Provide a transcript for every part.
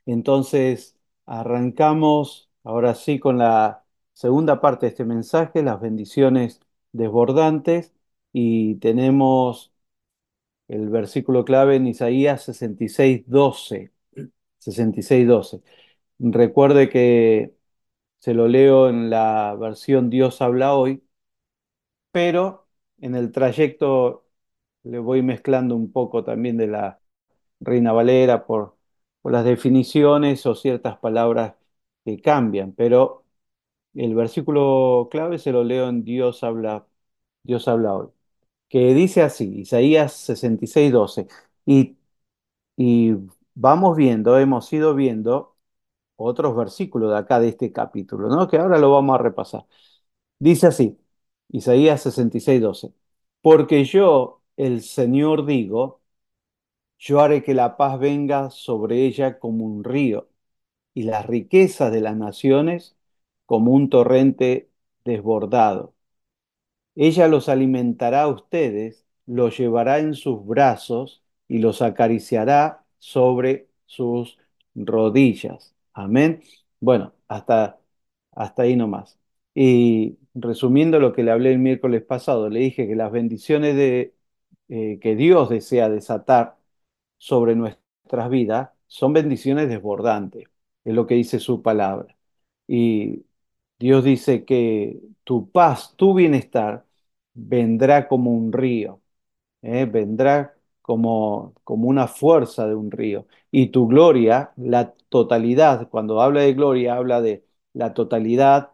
Entonces, arrancamos ahora sí con la segunda parte de este mensaje, las bendiciones desbordantes, y tenemos el versículo clave en Isaías 66:12. 66:12. Recuerde que se lo leo en la versión Dios habla hoy, pero en el trayecto le voy mezclando un poco también de la Reina Valera por las definiciones o ciertas palabras que cambian, pero el versículo clave se lo leo en Dios habla hoy, que dice así, Isaías 66:12, y, y vamos viendo, hemos ido viendo otros versículos de acá de este capítulo, ¿no? Que ahora lo vamos a repasar. Dice así, Isaías 66:12, porque yo, el Señor, digo, yo haré que la paz venga sobre ella como un río y las riquezas de las naciones como un torrente desbordado. Ella los alimentará a ustedes, los llevará en sus brazos y los acariciará sobre sus rodillas. Amén. Bueno, hasta ahí nomás. Y resumiendo lo que le hablé el miércoles pasado, le dije que las bendiciones que Dios desea desatar sobre nuestras vidas son bendiciones desbordantes, es lo que dice su palabra. Y Dios dice que tu paz, tu bienestar, vendrá como un río, vendrá como una fuerza de un río. Y tu gloria, la totalidad, cuando habla de gloria, habla de la totalidad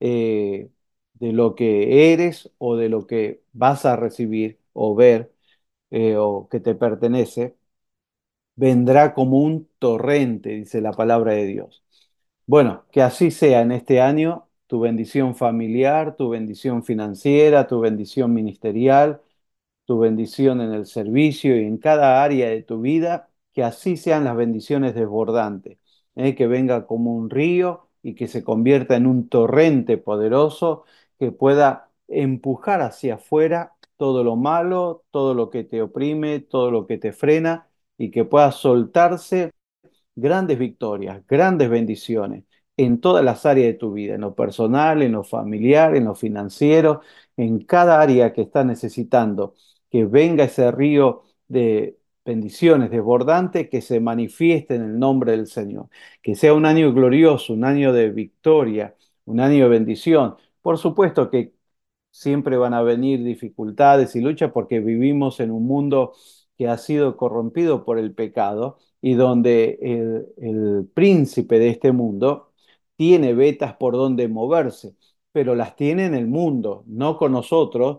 de lo que eres o de lo que vas a recibir o ver o que te pertenece, vendrá como un torrente, dice la palabra de Dios. Bueno, que así sea en este año, tu bendición familiar, tu bendición financiera, tu bendición ministerial, tu bendición en el servicio y en cada área de tu vida, que así sean las bendiciones desbordantes, que venga como un río y que se convierta en un torrente poderoso que pueda empujar hacia afuera todo lo malo, todo lo que te oprime, todo lo que te frena y que pueda soltarse grandes victorias, grandes bendiciones en todas las áreas de tu vida, en lo personal, en lo familiar, en lo financiero, en cada área que estás necesitando, que venga ese río de bendiciones desbordante que se manifieste en el nombre del Señor. Que sea un año glorioso, un año de victoria, un año de bendición. Por supuesto que siempre van a venir dificultades y luchas porque vivimos en un mundo que ha sido corrompido por el pecado y donde el príncipe de este mundo tiene vetas por donde moverse, pero las tiene en el mundo, no con nosotros,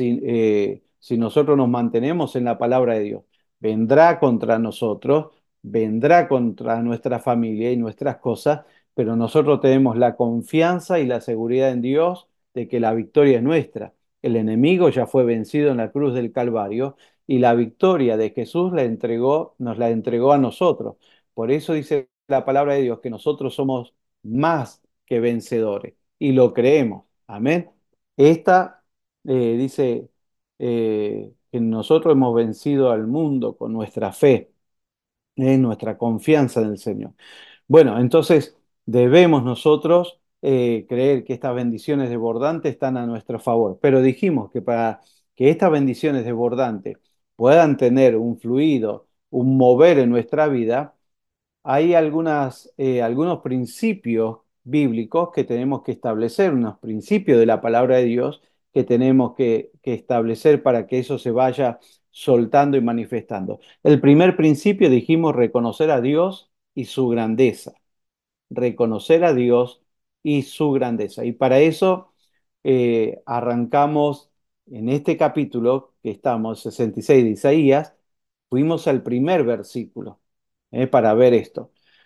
si nosotros nos mantenemos en la palabra de Dios. Vendrá contra nosotros, vendrá contra nuestra familia y nuestras cosas, pero nosotros tenemos la confianza y la seguridad en Dios de que la victoria es nuestra. El enemigo ya fue vencido en la cruz del Calvario y la victoria de Jesús nos la entregó a nosotros. Por eso dice la palabra de Dios que nosotros somos más que vencedores y lo creemos. Amén. Esta dice que nosotros hemos vencido al mundo con nuestra fe, nuestra confianza en el Señor. Bueno, entonces debemos nosotros creer que estas bendiciones desbordantes están a nuestro favor, pero dijimos que para que estas bendiciones desbordantes puedan tener un fluido, un mover en nuestra vida, hay algunos principios bíblicos que tenemos que establecer, unos principios de la palabra de Dios que tenemos que establecer para que eso se vaya soltando y manifestando. El primer principio dijimos reconocer a Dios y su grandeza, reconocer a Dios y su grandeza. Y para eso arrancamos en este capítulo que estamos, 66 de Isaías, fuimos al primer versículo para ver esto,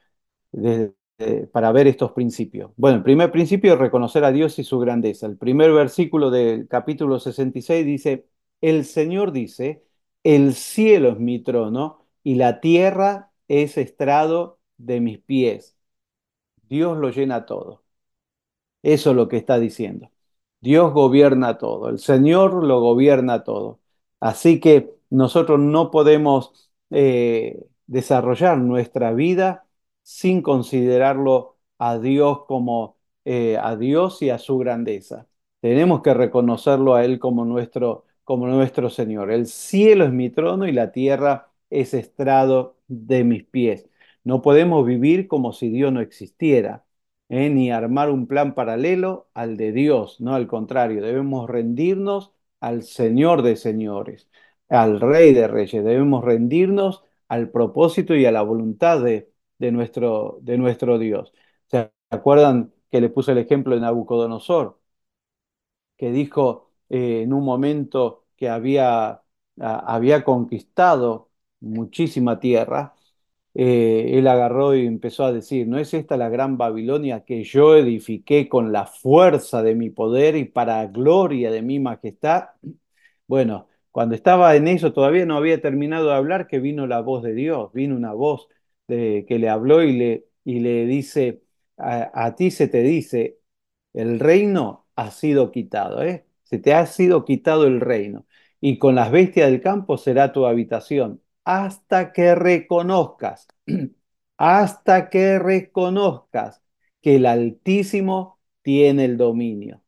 para ver estos principios. Bueno, el primer principio es reconocer a Dios y su grandeza. El primer versículo del capítulo 66 dice, el Señor dice, el cielo es mi trono y la tierra es estrado de mis pies. Dios lo llena todo. Eso es lo que está diciendo. Dios gobierna todo, el Señor lo gobierna todo. Así que nosotros no podemos desarrollar nuestra vida sin considerarlo a Dios como a Dios y a su grandeza. Tenemos que reconocerlo a Él como nuestro Señor. El cielo es mi trono y la tierra es estrado de mis pies. No podemos vivir como si Dios no existiera, ni armar un plan paralelo al de Dios, no al contrario, debemos rendirnos al Señor de señores, al Rey de reyes, debemos rendirnos al propósito y a la voluntad de nuestro Dios. ¿Se acuerdan que le puse el ejemplo de Nabucodonosor, que dijo en un momento que había conquistado muchísima tierra? Él agarró y empezó a decir, ¿no es esta la gran Babilonia que yo edifiqué con la fuerza de mi poder y para gloria de mi majestad? Bueno, cuando estaba en eso, todavía no había terminado de hablar, que vino la voz de Dios, vino una voz que le habló y le dice, a ti se te dice, el reino ha sido quitado, ¿eh? Se te ha sido quitado el reino, y con las bestias del campo será tu habitación, hasta que reconozcas, hasta que reconozcas que el Altísimo tiene el dominio.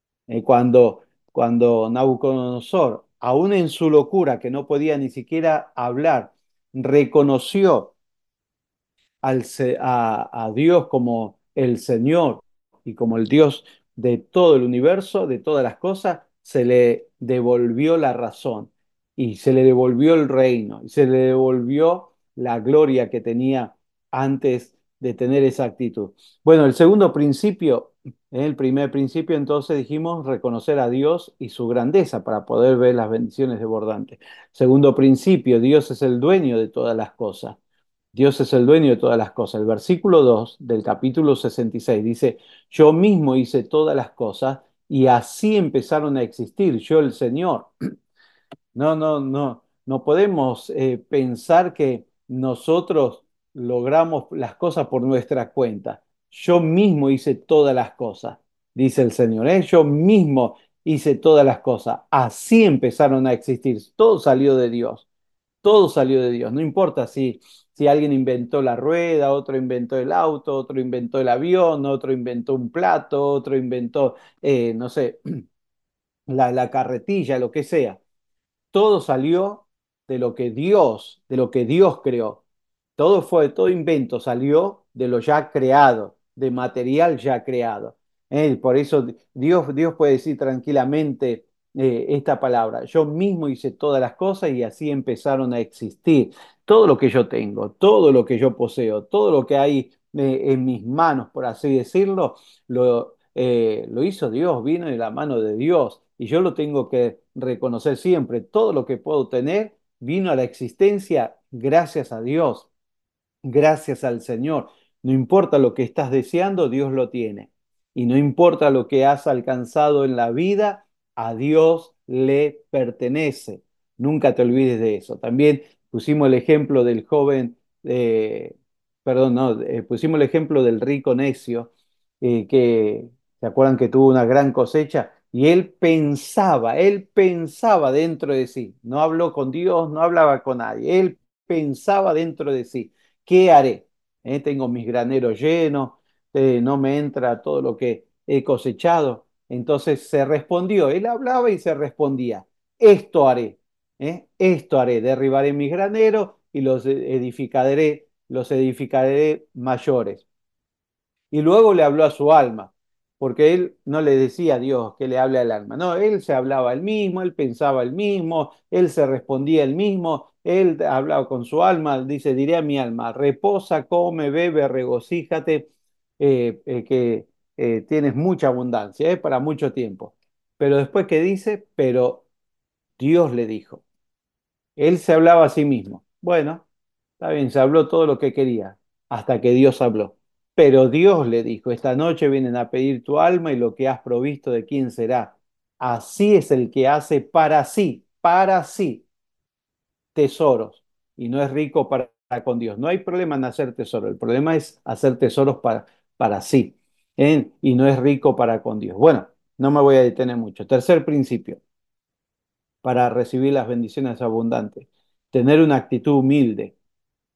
Cuando Nabucodonosor, aún en su locura, que no podía ni siquiera hablar, reconoció a Dios como el Señor y como el Dios de todo el universo, de todas las cosas, se le devolvió la razón y se le devolvió el reino y se le devolvió la gloria que tenía antes de tener esa actitud. Bueno, el segundo principio, el primer principio, entonces dijimos reconocer a Dios y su grandeza para poder ver las bendiciones desbordantes. Segundo principio, Dios es el dueño de todas las cosas. Dios es el dueño de todas las cosas. El versículo 2 del capítulo 66 dice, yo mismo hice todas las cosas y así empezaron a existir, yo el Señor. No, no, no, no podemos pensar que nosotros logramos las cosas por nuestra cuenta. Yo mismo hice todas las cosas, dice el Señor. Yo mismo hice todas las cosas. Así empezaron a existir. Todo salió de Dios. Todo salió de Dios. No importa si alguien inventó la rueda, otro inventó el auto, otro inventó el avión, otro inventó un plato, otro inventó, no sé, la carretilla, lo que sea. Todo salió de lo que Dios creó. Todo invento salió de lo ya creado, de material ya creado. Por eso Dios puede decir tranquilamente esta palabra. Yo mismo hice todas las cosas y así empezaron a existir. Todo lo que yo tengo, todo lo que yo poseo, todo lo que hay en mis manos, por así decirlo, lo hizo Dios, vino de la mano de Dios. Y yo lo tengo que reconocer siempre. Todo lo que puedo tener vino a la existencia gracias a Dios, gracias al Señor. No importa lo que estás deseando, Dios lo tiene. Y no importa lo que has alcanzado en la vida, a Dios le pertenece. Nunca te olvides de eso. También pusimos el ejemplo del joven, perdón, no, pusimos el ejemplo del rico necio, que se acuerdan que tuvo una gran cosecha y él pensaba dentro de sí. No habló con Dios, no hablaba con nadie. Él pensaba dentro de sí. ¿Qué haré? Tengo mis graneros llenos, no me entra todo lo que he cosechado. Entonces se respondió, él hablaba y se respondía, esto haré, derribaré mis graneros y los edificaré mayores. Y luego le habló a su alma, porque él no le decía a Dios que le hable al alma. No, él se hablaba él mismo, él pensaba él mismo, él se respondía él mismo, él hablaba con su alma, dice, diré a mi alma, reposa, come, bebe, regocíjate, que tienes mucha abundancia, para mucho tiempo. Pero después que dice, pero Dios le dijo. Él se hablaba a sí mismo. Bueno, está bien, se habló todo lo que quería, hasta que Dios habló. Pero Dios le dijo, esta noche vienen a pedir tu alma y lo que has provisto de quién será. Así es el que hace para sí, tesoros y no es rico para con Dios. No hay problema en hacer tesoros, el problema es hacer tesoros para sí, y no es rico para con Dios. Bueno, no me voy a detener mucho. Tercer principio para recibir las bendiciones abundantes. Tener una actitud humilde.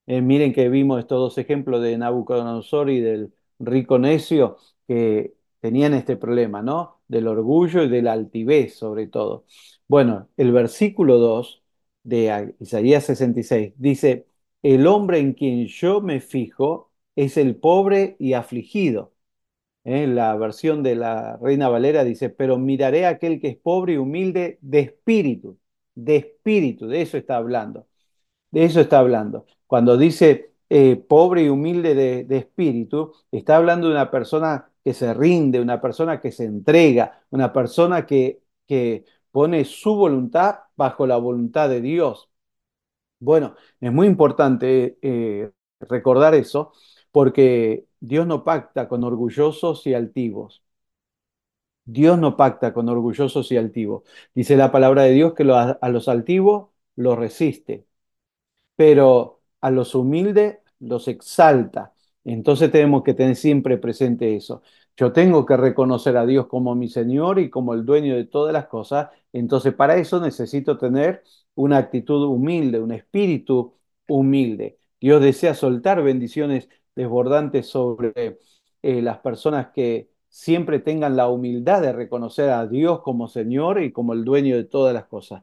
Miren que vimos estos dos ejemplos de Nabucodonosor y del rico necio que tenían este problema, ¿no? Del orgullo y de la altivez, sobre todo. Bueno, el versículo 2 de Isaías 66 dice, el hombre en quien yo me fijo es el pobre y afligido. La versión de la Reina Valera dice, pero miraré a aquel que es pobre y humilde de espíritu, de eso está hablando. De eso está hablando. Cuando dice pobre y humilde de espíritu, está hablando de una persona que se rinde, una persona que se entrega, una persona que pone su voluntad bajo la voluntad de Dios. Bueno, es muy importante recordar eso porque Dios no pacta con orgullosos y altivos. Dios no pacta con orgullosos y altivos. Dice la palabra de Dios que a los altivos los resiste, pero a los humildes los exalta. Entonces tenemos que tener siempre presente eso. Yo tengo que reconocer a Dios como mi Señor y como el dueño de todas las cosas. Entonces para eso necesito tener una actitud humilde, un espíritu humilde. Dios desea soltar bendiciones desbordantes sobre las personas que siempre tengan la humildad de reconocer a Dios como Señor y como el dueño de todas las cosas.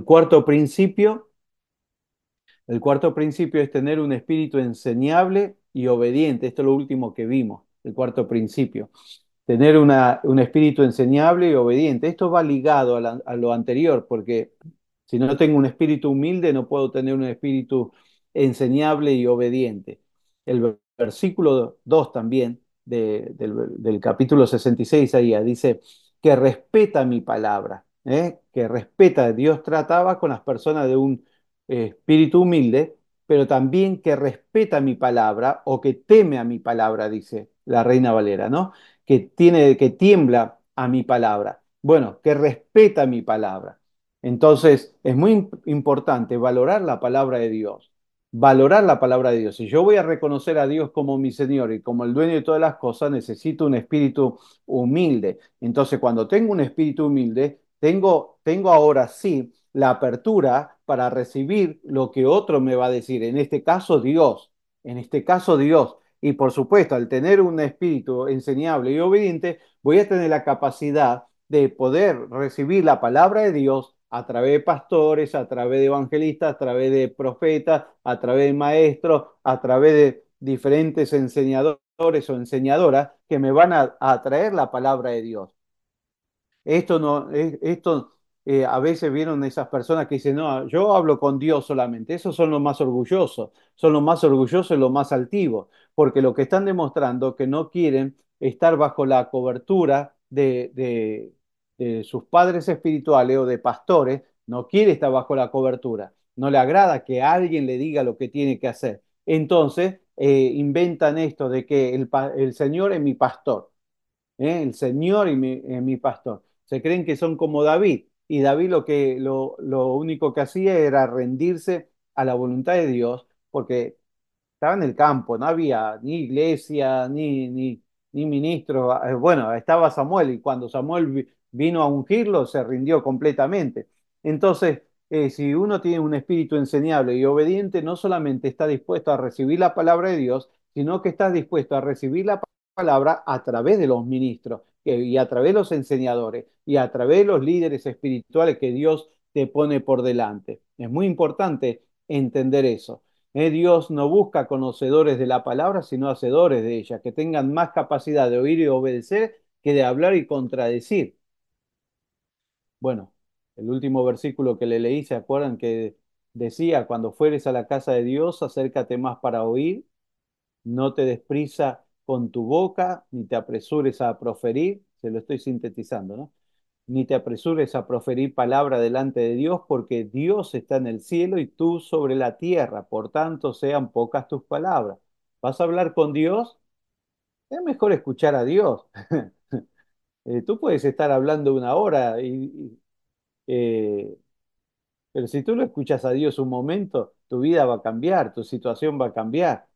El cuarto principio es tener un espíritu enseñable y obediente. Esto es lo último que vimos, el cuarto principio. Tener un espíritu enseñable y obediente. Esto va ligado a lo anterior, porque si no tengo un espíritu humilde, no puedo tener un espíritu enseñable y obediente. El versículo 2 también del capítulo 66 ahí dice que respeta mi palabra, que respeta. Dios trataba con las personas de un espíritu humilde, pero también que respeta mi palabra o que teme a mi palabra, dice la Reina Valera, ¿no? Que tiembla a mi palabra. Bueno, que respeta mi palabra. Entonces, es muy importante valorar la palabra de Dios. Valorar la palabra de Dios. Si yo voy a reconocer a Dios como mi Señor y como el dueño de todas las cosas, necesito un espíritu humilde. Entonces, cuando tengo un espíritu humilde, tengo ahora sí la apertura para recibir lo que otro me va a decir. En este caso, Dios. En este caso, Dios. Y por supuesto, al tener un espíritu enseñable y obediente, voy a tener la capacidad de poder recibir la palabra de Dios a través de pastores, a través de evangelistas, a través de profetas, a través de maestros, a través de diferentes enseñadores o enseñadoras que me van a traer la palabra de Dios. Esto no, esto a veces vieron esas personas que dicen, no, yo hablo con Dios solamente. Esos son los más orgullosos y los más altivos, porque lo que están demostrando que no quieren estar bajo la cobertura de sus padres espirituales o de pastores, no quiere estar bajo la cobertura, no le agrada que alguien le diga lo que tiene que hacer. Entonces, inventan esto de que el Señor es mi pastor. El Señor y mi pastor. Se creen que son como David, y David lo único que hacía era rendirse a la voluntad de Dios, porque estaba en el campo, no había ni iglesia, ni ministro. Bueno, estaba Samuel, y cuando Samuel vino a ungirlo, se rindió completamente. Entonces, si uno tiene un espíritu enseñable y obediente, no solamente está dispuesto a recibir la palabra de Dios, sino que está dispuesto a recibir la palabra a través de los ministros y a través de los enseñadores y a través de los líderes espirituales que Dios te pone por delante. Es muy importante entender eso. Dios no busca conocedores de la palabra, sino hacedores de ella, que tengan más capacidad de oír y obedecer que de hablar y contradecir. Bueno, el último versículo que le leí, ¿se acuerdan que decía, cuando fueres a la casa de Dios, acércate más para oír, no te des prisa con tu boca, ni te apresures a proferir, se lo estoy sintetizando, ¿no? Ni te apresures a proferir palabra delante de Dios, porque Dios está en el cielo y tú sobre la tierra, por tanto sean pocas tus palabras. ¿Vas a hablar con Dios? Es mejor escuchar a Dios. Tú puedes estar hablando una hora, eh, pero si tú lo escuchas a Dios un momento, tu vida va a cambiar, tu situación va a cambiar.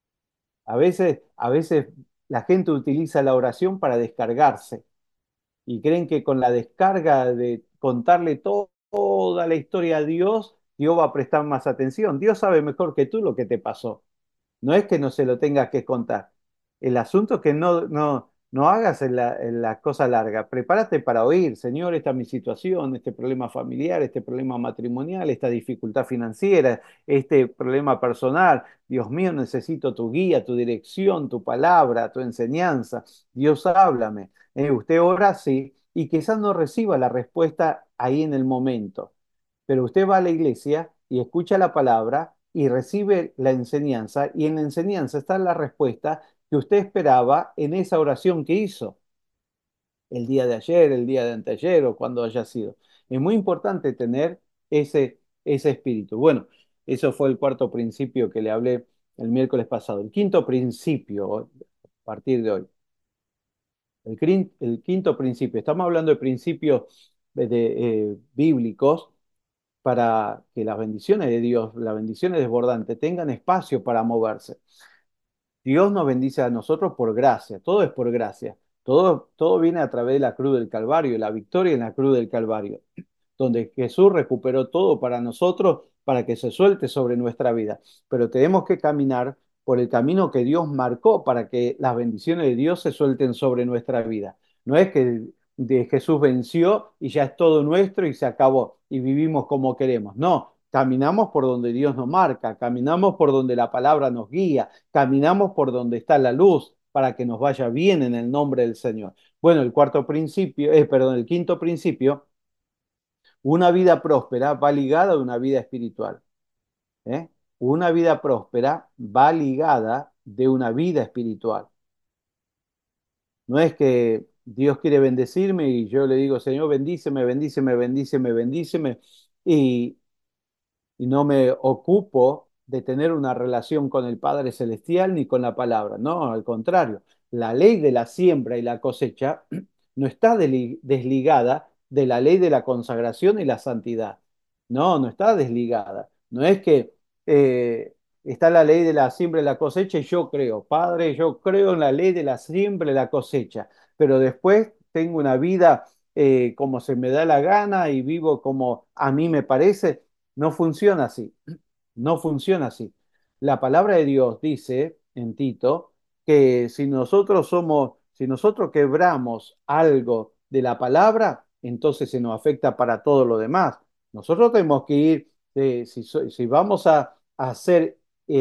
A veces la gente utiliza la oración para descargarse y creen que con la descarga de contarle toda la historia a Dios, Dios va a prestar más atención. Dios sabe mejor que tú lo que te pasó. No es que no se lo tengas que contar. El asunto es que no hagas la cosa larga. Prepárate para oír, Señor, esta es mi situación, este problema familiar, este problema matrimonial, esta dificultad financiera, este problema personal. Dios mío, necesito tu guía, tu dirección, tu palabra, tu enseñanza. Dios, háblame. Usted ora, sí, y quizás no reciba la respuesta ahí en el momento, pero usted va a la iglesia y escucha la palabra y recibe la enseñanza, y en la enseñanza está la respuesta que usted esperaba en esa oración que hizo el día de ayer, el día de anteayer o cuando haya sido. Es muy importante tener ese espíritu. Bueno, eso fue el cuarto principio que le hablé el miércoles pasado. El quinto principio, a partir de hoy. El quinto principio. Estamos hablando de principios bíblicos para que las bendiciones de Dios, las bendiciones desbordantes, tengan espacio para moverse. Dios nos bendice a nosotros por gracia, todo es por gracia, todo viene a través de la cruz del Calvario, la victoria en la cruz del Calvario, donde Jesús recuperó todo para nosotros, para que se suelte sobre nuestra vida. Pero tenemos que caminar por el camino que Dios marcó para que las bendiciones de Dios se suelten sobre nuestra vida. No es que Jesús venció y ya es todo nuestro y se acabó y vivimos como queremos. No, caminamos por donde Dios nos marca, caminamos por donde la palabra nos guía, caminamos por donde está la luz para que nos vaya bien en el nombre del Señor. Bueno, el quinto principio, una vida próspera va ligada a una vida espiritual. ¿Eh? Una vida próspera va ligada de una vida espiritual. No es que Dios quiere bendecirme y yo le digo, Señor, bendíceme, bendíceme, bendíceme, bendíceme, y, y no me ocupo de tener una relación con el Padre Celestial ni con la palabra. No, al contrario, la ley de la siembra y la cosecha no está desligada de la ley de la consagración y la santidad. No, no está desligada. No es que está la ley de la siembra y la cosecha y yo creo, Padre, yo creo en la ley de la siembra y la cosecha, pero después tengo una vida como se me da la gana y vivo como a mí me parece. No funciona así, no funciona así. La palabra de Dios dice en Tito que si nosotros quebramos algo de la palabra, entonces se nos afecta para todo lo demás. Nosotros tenemos que ir, si vamos a ser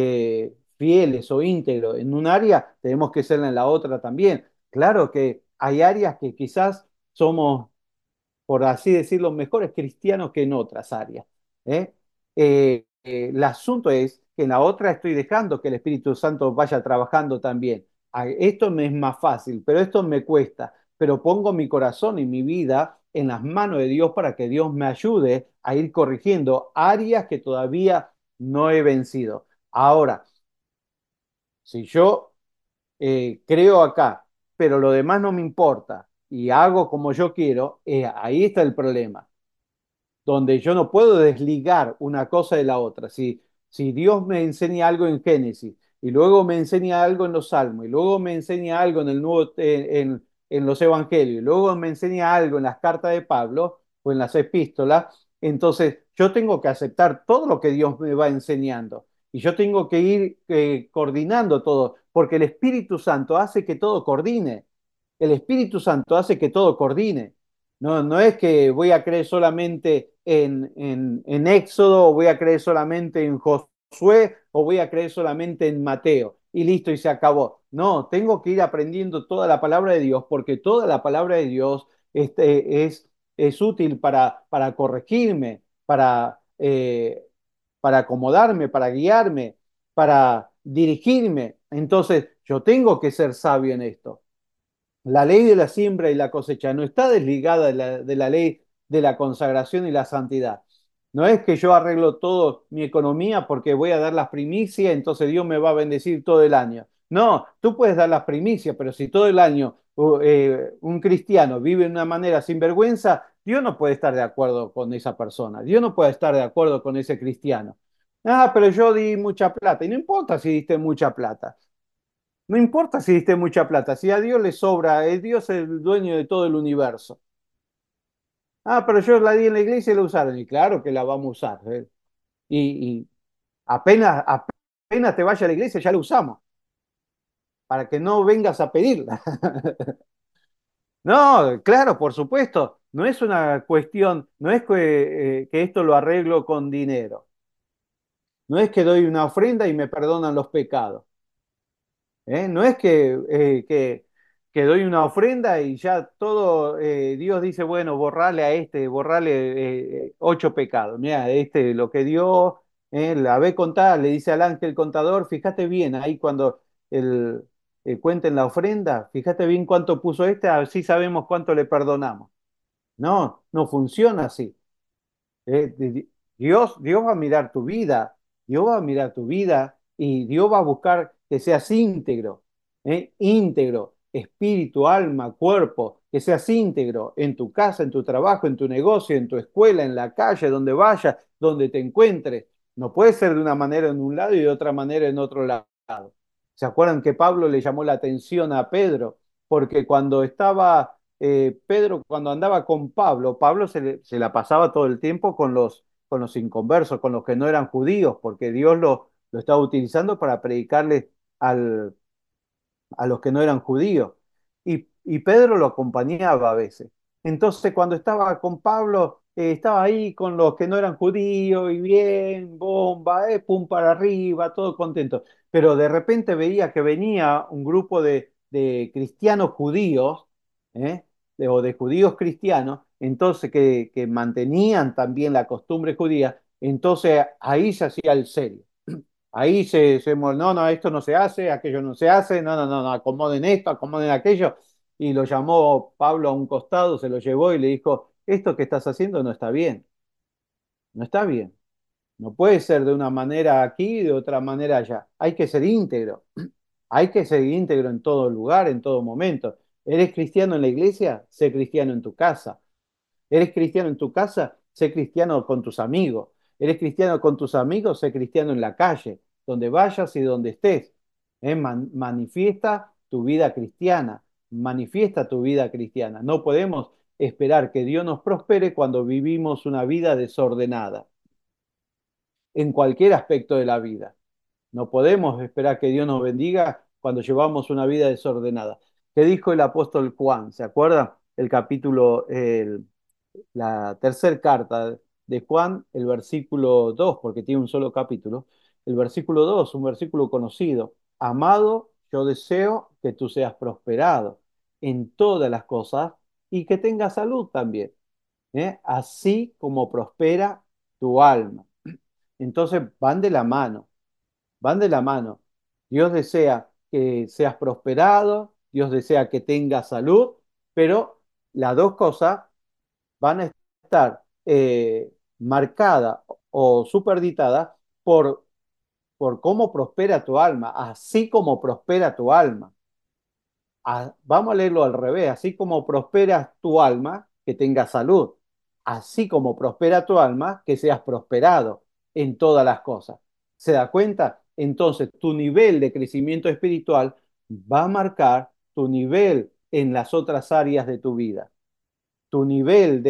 fieles o íntegros en un área, tenemos que ser en la otra también. Claro que hay áreas que quizás somos, por así decirlo, mejores cristianos que en otras áreas. ¿Eh? El asunto es que en la otra estoy dejando que el Espíritu Santo vaya trabajando también. Esto me es más fácil, pero esto me cuesta. Pero pongo mi corazón y mi vida en las manos de Dios para que Dios me ayude a ir corrigiendo áreas que todavía no he vencido. Ahora, si yo creo acá, pero lo demás no me importa y hago como yo quiero, ahí está el problema donde yo no puedo desligar una cosa de la otra. Si Dios me enseña algo en Génesis y luego me enseña algo en los Salmos y luego me enseña algo en el Nuevo, en los Evangelios y luego me enseña algo en las cartas de Pablo o en las epístolas, entonces yo tengo que aceptar todo lo que Dios me va enseñando y yo tengo que ir coordinando todo, porque el Espíritu Santo hace que todo coordine. El Espíritu Santo hace que todo coordine. No, no es que voy a creer solamente en Éxodo, o voy a creer solamente en Josué, o voy a creer solamente en Mateo, y listo, y se acabó. No, tengo que ir aprendiendo toda la palabra de Dios, porque toda la palabra de Dios es útil para corregirme, para acomodarme, para guiarme, para dirigirme. Entonces, yo tengo que ser sabio en esto. La ley de la siembra y la cosecha no está desligada de la ley de la consagración y la santidad. No es que yo arreglo todo mi economía porque voy a dar las primicias, entonces Dios me va a bendecir todo el año. No, tú puedes dar las primicias, pero si todo el año un cristiano vive de una manera sin vergüenza, Dios no puede estar de acuerdo con esa persona. Dios no puede estar de acuerdo con ese cristiano. Ah, pero yo di mucha plata. Y no importa si diste mucha plata. No importa si diste mucha plata, si a Dios le sobra, es Dios el dueño de todo el universo. Ah, pero yo la di en la iglesia y la usaron. Y claro que la vamos a usar. y apenas te vaya a la iglesia ya la usamos, para que no vengas a pedirla. No, claro, por supuesto, no es una cuestión, no es que esto lo arreglo con dinero, no es que doy una ofrenda y me perdonan los pecados. No es que doy una ofrenda y ya todo, Dios dice, bueno, borrale a este, borrale 8 pecados. Mira, este lo que dio, la ve contar, le dice al ángel contador, fíjate bien, ahí cuando el, cuenten la ofrenda, fíjate bien cuánto puso este, así sabemos cuánto le perdonamos. No, no funciona así. Dios va a mirar tu vida, Dios va a mirar tu vida y Dios va a buscar que seas íntegro, íntegro, espíritu, alma, cuerpo, que seas íntegro en tu casa, en tu trabajo, en tu negocio, en tu escuela, en la calle, donde vayas, donde te encuentres. No puede ser de una manera en un lado y de otra manera en otro lado. ¿Se acuerdan que Pablo le llamó la atención a Pedro? Porque cuando estaba Pedro, cuando andaba con Pablo, Pablo se la pasaba todo el tiempo con los inconversos, con los que no eran judíos, porque Dios lo estaba utilizando para predicarles al, a los que no eran judíos. Y Pedro lo acompañaba a veces. Entonces, cuando estaba con Pablo, estaba ahí con los que no eran judíos y bien, bomba, pum para arriba, todo contento. Pero de repente veía que venía un grupo de cristianos judíos, ¿eh? O de judíos cristianos, entonces que mantenían también la costumbre judía, entonces ahí se hacía el serio. Ahí no, no, esto no se hace, aquello no se hace, no, no, no, no, acomoden esto, acomoden aquello. Y lo llamó Pablo a un costado, se lo llevó y le dijo, esto que estás haciendo no está bien, no está bien. No puede ser de una manera aquí y de otra manera allá. Hay que ser íntegro, hay que ser íntegro en todo lugar, en todo momento. ¿Eres cristiano en la iglesia? Sé cristiano en tu casa. ¿Eres cristiano en tu casa? Sé cristiano con tus amigos. ¿Eres cristiano con tus amigos? Sé cristiano en la calle, donde vayas y donde estés. Manifiesta tu vida cristiana. Manifiesta tu vida cristiana. No podemos esperar que Dios nos prospere cuando vivimos una vida desordenada, en cualquier aspecto de la vida. No podemos esperar que Dios nos bendiga cuando llevamos una vida desordenada. ¿Qué dijo el apóstol Juan? ¿Se acuerda? El capítulo, la tercera carta de Juan, el versículo 2, porque tiene un solo capítulo, el versículo 2, un versículo conocido. Amado, yo deseo que tú seas prosperado en todas las cosas y que tengas salud también, así como prospera tu alma. Entonces van de la mano, van de la mano. Dios desea que seas prosperado, Dios desea que tengas salud, pero las dos cosas van a estar marcadas o superditadas por cómo prospera tu alma, así como prospera tu alma. Vamos a leerlo al revés, así como prospera tu alma, que tengas salud, así como prospera tu alma, que seas prosperado en todas las cosas. ¿Se da cuenta? Entonces, tu nivel de crecimiento espiritual va a marcar tu nivel en las otras áreas de tu vida, tu nivel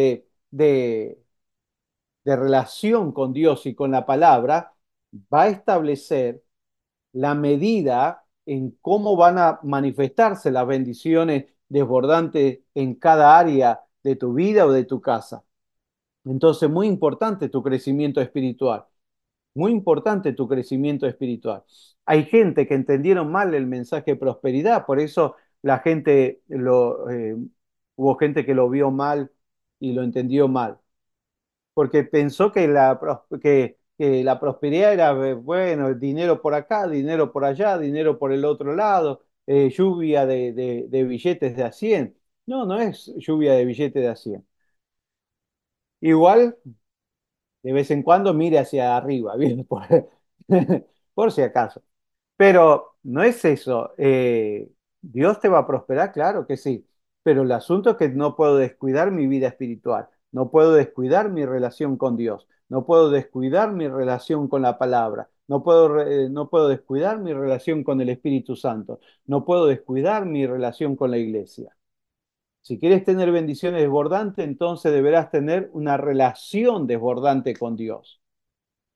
de relación con Dios y con la palabra va a establecer la medida en cómo van a manifestarse las bendiciones desbordantes en cada área de tu vida o de tu casa. Entonces, muy importante tu crecimiento espiritual, muy importante tu crecimiento espiritual. Hay gente que entendieron mal el mensaje de prosperidad, por eso la gente hubo gente que lo vio mal y lo entendió mal porque pensó que la prosperidad era, bueno, dinero por acá, dinero por allá, dinero por el otro lado, lluvia de billetes de a 100. No, no es lluvia de billetes de a 100. Igual, de vez en cuando mire hacia arriba, bien, por si acaso. Pero no es eso. Dios te va a prosperar, claro que sí. Pero el asunto es que no puedo descuidar mi vida espiritual. No puedo descuidar mi relación con Dios. No puedo descuidar mi relación con la palabra. No puedo descuidar mi relación con el Espíritu Santo. No puedo descuidar mi relación con la iglesia. Si quieres tener bendiciones desbordantes, entonces deberás tener una relación desbordante con Dios.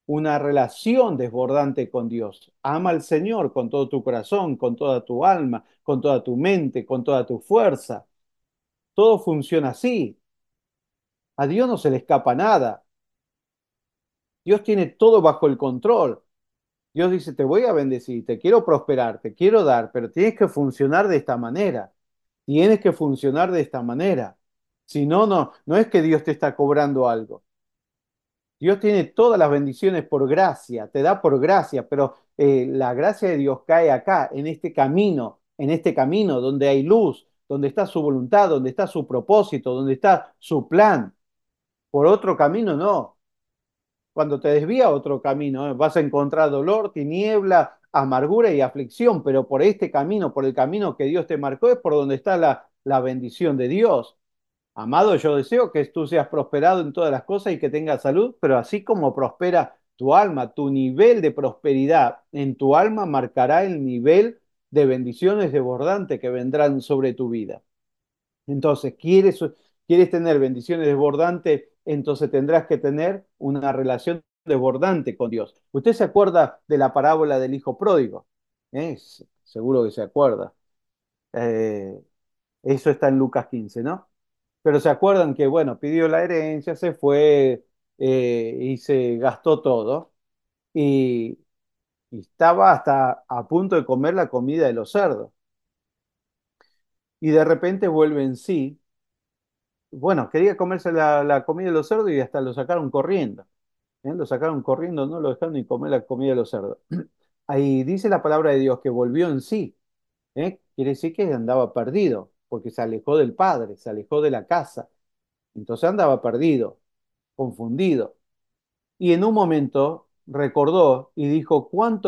una relación desbordante con Dios. Ama al Señor con todo tu corazón, con toda tu alma, con toda tu mente, con toda tu fuerza. Todo funciona así. A Dios no se le escapa nada. Dios tiene todo bajo el control. Dios dice, te voy a bendecir, te quiero prosperar, te quiero dar, pero tienes que funcionar de esta manera. Tienes que funcionar de esta manera. Si no, no es que Dios te está cobrando algo. Dios tiene todas las bendiciones por gracia, te da por gracia, pero la gracia de Dios cae acá, en este camino donde hay luz, donde está su voluntad, donde está su propósito, donde está su plan. Por otro camino no. Cuando te desvía a otro camino, vas a encontrar dolor, tiniebla, amargura y aflicción, pero por este camino, por el camino que Dios te marcó, es por donde está la bendición de Dios. Amado, yo deseo que tú seas prosperado en todas las cosas y que tengas salud, pero así como prospera tu alma, tu nivel de prosperidad en tu alma marcará el nivel de bendiciones desbordantes que vendrán sobre tu vida. Entonces, ¿quieres tener bendiciones desbordantes? Entonces tendrás que tener una relación desbordante con Dios. ¿Usted se acuerda de la parábola del hijo pródigo? Seguro que se acuerda. Eh, Eso está en Lucas 15, ¿no? Pero se acuerdan que, bueno, pidió la herencia, se fue y se gastó todo y, y estaba hasta a punto de comer la comida de los cerdos. Y de repente vuelve en sí. Bueno, quería comerse la comida de los cerdos y hasta lo sacaron corriendo. ¿Eh? Lo sacaron corriendo, no lo dejaron ni comer la comida de los cerdos. Ahí dice la palabra de Dios que volvió en sí. ¿Eh? Quiere decir que andaba perdido, porque se alejó del Padre, se alejó de la casa. Entonces andaba perdido, confundido. Y en un momento recordó y dijo,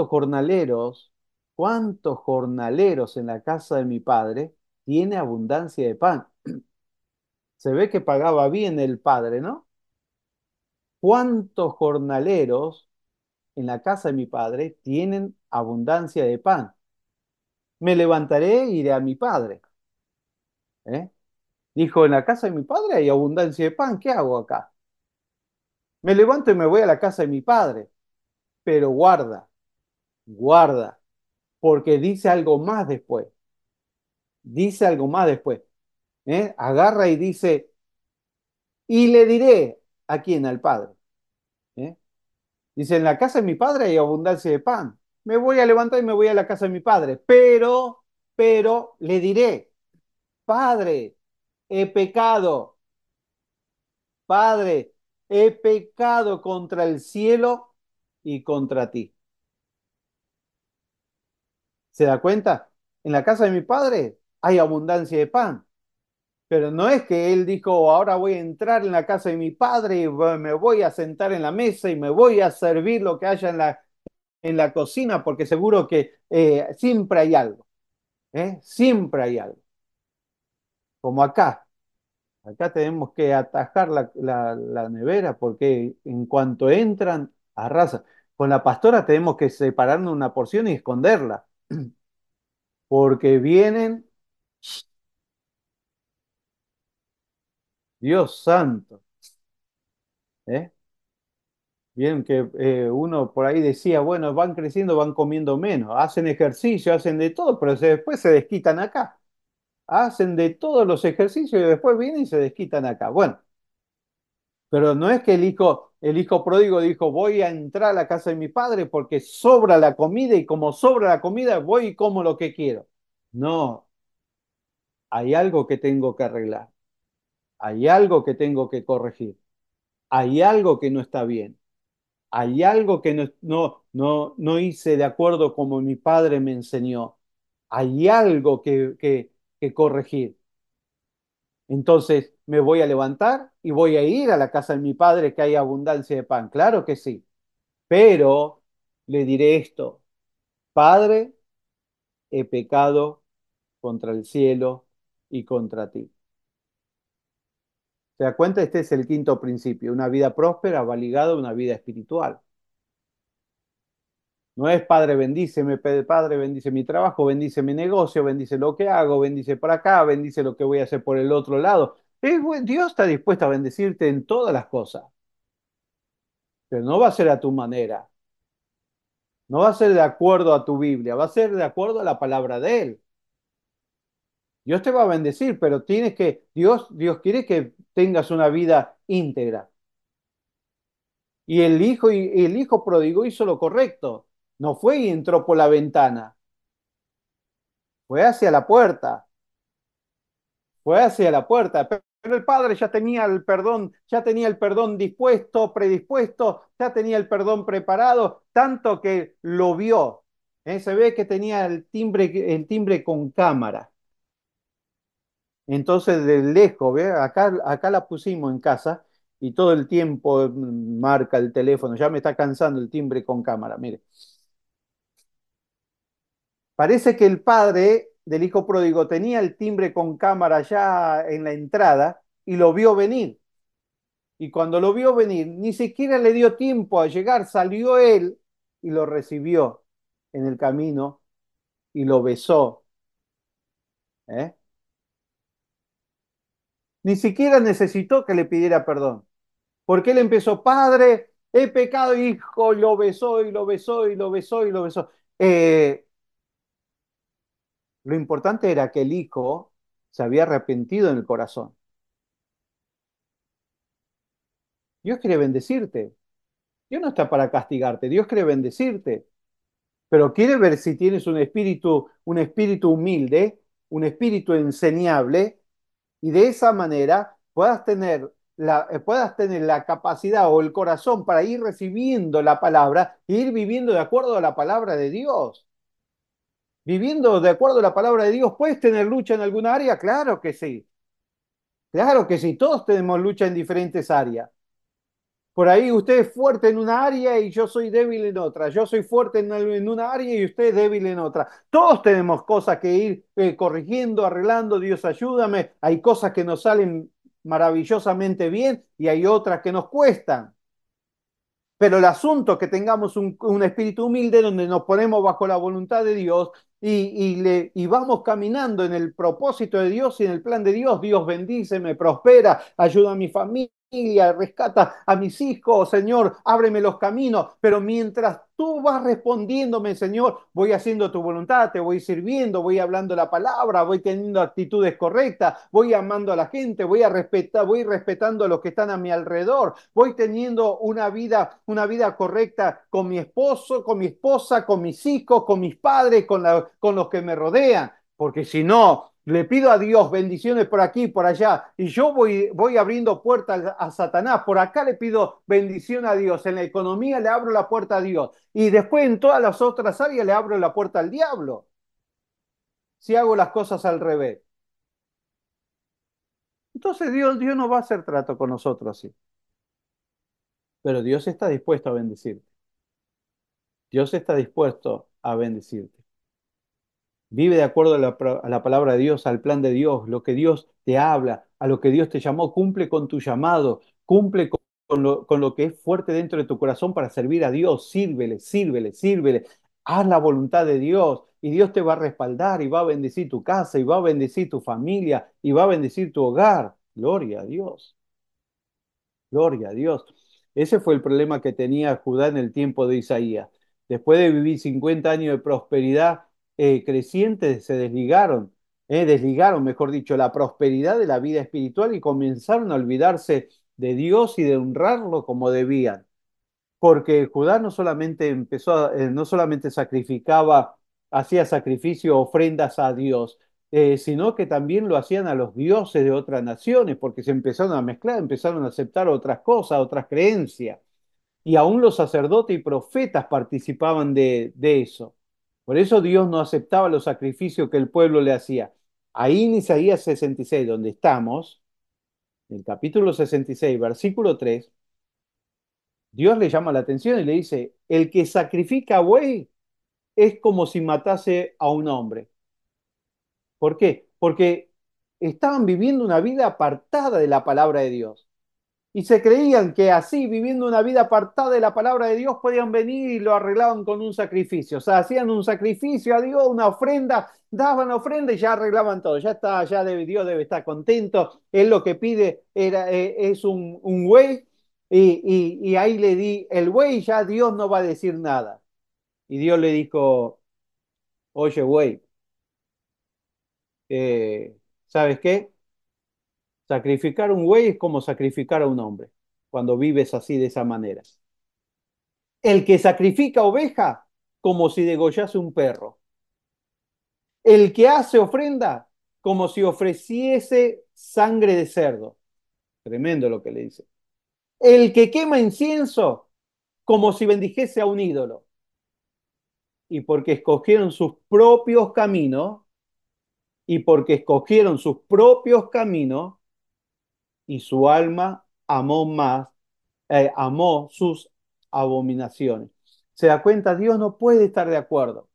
cuántos jornaleros en la casa de mi padre tiene abundancia de pan? Se ve que pagaba bien el padre, ¿no? ¿Cuántos jornaleros en la casa de mi padre tienen abundancia de pan? Me levantaré e iré a mi padre. ¿Eh? Dijo, en la casa de mi padre hay abundancia de pan, ¿qué hago acá? Me levanto y me voy a la casa de mi padre, pero guarda, guarda, porque dice algo más después, ¿eh? Agarra y dice, y le diré a quién, al padre, ¿eh? Dice, en la casa de mi padre hay abundancia de pan, me voy a levantar y me voy a la casa de mi padre, pero le diré, padre, he pecado, padre, he pecado contra el cielo y contra ti. ¿Se da cuenta? En la casa de mi padre hay abundancia de pan. Pero no es que él dijo, ahora voy a entrar en la casa de mi padre y me voy a sentar en la mesa y me voy a servir lo que haya en la cocina, porque seguro que siempre hay algo, ¿eh? Siempre hay algo. Como acá. Acá tenemos que atajar la nevera porque en cuanto entran, arrasa. Con la pastora tenemos que separarnos una porción y esconderla, porque vienen, Dios santo, ¿eh? Bien, que uno por ahí decía, bueno, van creciendo, van comiendo menos, hacen ejercicio, hacen de todo, pero después se desquitan acá. Hacen de todos los ejercicios y después vienen y se desquitan acá. Bueno, pero no es que el hijo pródigo dijo, voy a entrar a la casa de mi padre porque sobra la comida y como sobra la comida voy y como lo que quiero. No, hay algo que tengo que arreglar, hay algo que tengo que corregir, hay algo que no está bien. Hay algo que no hice de acuerdo como mi padre me enseñó. Hay algo que corregir. Entonces me voy a levantar y voy a ir a la casa de mi padre que hay abundancia de pan. Claro que sí. Pero le diré esto, Padre, he pecado contra el cielo y contra ti. ¿Se da cuenta? Este es el quinto principio. Una vida próspera va ligada a una vida espiritual. No es Padre, bendíceme, Padre, bendice mi trabajo, bendice mi negocio, bendice lo que hago, bendice por acá, bendice lo que voy a hacer por el otro lado. Dios está dispuesto a bendecirte en todas las cosas, pero no va a ser a tu manera, no va a ser de acuerdo a tu Biblia, va a ser de acuerdo a la palabra de Él. Dios te va a bendecir, pero Dios quiere que tengas una vida íntegra. Y el hijo pródigo hizo lo correcto. No fue y entró por la ventana, fue hacia la puerta, fue hacia la puerta. Pero el padre ya tenía el perdón dispuesto, predispuesto, ya tenía el perdón preparado, tanto que lo vio. Se ve que tenía el timbre con cámara. Entonces, de lejos, ¿ve? Acá la pusimos en casa y todo el tiempo marca el teléfono. Ya me está cansando el timbre con cámara. Mire, parece que el padre del hijo pródigo tenía el timbre con cámara ya en la entrada y lo vio venir. Y cuando lo vio venir, ni siquiera le dio tiempo a llegar, salió él y lo recibió en el camino y lo besó. ¿Eh? Ni siquiera necesitó que le pidiera perdón. Porque él empezó, padre, he pecado, hijo, y lo besó y lo besó y lo besó y lo besó. Eh, lo importante era que el hijo se había arrepentido en el corazón. Dios quiere bendecirte. Dios no está para castigarte. Dios quiere bendecirte. Pero quiere ver si tienes un espíritu humilde, un espíritu enseñable, y de esa manera puedas tener la capacidad o el corazón para ir recibiendo la palabra e ir viviendo de acuerdo a la palabra de Dios. Viviendo de acuerdo a la palabra de Dios, ¿puedes tener lucha en alguna área? Claro que sí. Claro que sí. Todos tenemos lucha en diferentes áreas. Por ahí usted es fuerte en una área y yo soy débil en otra. Yo soy fuerte en una área y usted es débil en otra. Todos tenemos cosas que ir corrigiendo, arreglando. Dios ayúdame. Hay cosas que nos salen maravillosamente bien y hay otras que nos cuestan. Pero el asunto es que tengamos un espíritu humilde donde nos ponemos bajo la voluntad de Dios y vamos caminando en el propósito de Dios y en el plan de Dios. Dios bendice, me prospera, ayuda a mi familia, rescata a mis hijos, Señor, ábreme los caminos. Pero mientras tú vas respondiéndome, Señor, voy haciendo tu voluntad, te voy sirviendo, voy hablando la palabra, voy teniendo actitudes correctas, voy amando a la gente, voy respetando a los que están a mi alrededor, voy teniendo una vida correcta con mi esposo, con mi esposa, con mis hijos, con mis padres, con los que me rodean. Porque si no, le pido a Dios bendiciones por aquí, por allá, y yo voy abriendo puertas a Satanás. Por acá le pido bendición a Dios, en la economía le abro la puerta a Dios, y después en todas las otras áreas le abro la puerta al diablo, si hago las cosas al revés. Entonces Dios no va a hacer trato con nosotros así, pero Dios está dispuesto a bendecirte. Dios está dispuesto a bendecirte. Vive de acuerdo a la palabra de Dios, al plan de Dios, lo que Dios te habla, a lo que Dios te llamó. Cumple con tu llamado, cumple con lo que es fuerte dentro de tu corazón para servir a Dios. Sírvele, sírvele, sírvele. Haz la voluntad de Dios y Dios te va a respaldar y va a bendecir tu casa y va a bendecir tu familia y va a bendecir tu hogar. Gloria a Dios. Gloria a Dios. Ese fue el problema que tenía Judá en el tiempo de Isaías. Después de vivir 50 años de prosperidad creciente, se desligaron, mejor dicho, la prosperidad de la vida espiritual y comenzaron a olvidarse de Dios y de honrarlo como debían. Porque Judá no solamente hacía sacrificio, ofrendas a Dios, sino que también lo hacían a los dioses de otras naciones, porque se empezaron a mezclar, empezaron a aceptar otras cosas, otras creencias. Y aún los sacerdotes y profetas participaban de eso. Por eso Dios no aceptaba los sacrificios que el pueblo le hacía. Ahí en Isaías 66, donde estamos, en el capítulo 66, versículo 3, Dios le llama la atención y le dice, el que sacrifica buey es como si matase a un hombre. ¿Por qué? Porque estaban viviendo una vida apartada de la palabra de Dios. Y se creían que así, viviendo una vida apartada de la palabra de Dios, podían venir y lo arreglaban con un sacrificio. O sea, hacían un sacrificio a Dios, una ofrenda, daban ofrenda y ya arreglaban todo. Ya está, Dios debe estar contento. Él lo que pide es un buey Y ahí le di, el buey ya Dios no va a decir nada. Y Dios le dijo, oye, buey, ¿sabes qué? Sacrificar un buey es como sacrificar a un hombre, cuando vives así de esa manera. El que sacrifica oveja, como si degollase un perro. El que hace ofrenda, como si ofreciese sangre de cerdo. Tremendo lo que le dice. El que quema incienso, como si bendijese a un ídolo. Y porque escogieron sus propios caminos, y porque escogieron sus propios caminos, y su alma amó más, amó sus abominaciones. ¿Se da cuenta? Dios no puede estar de acuerdo.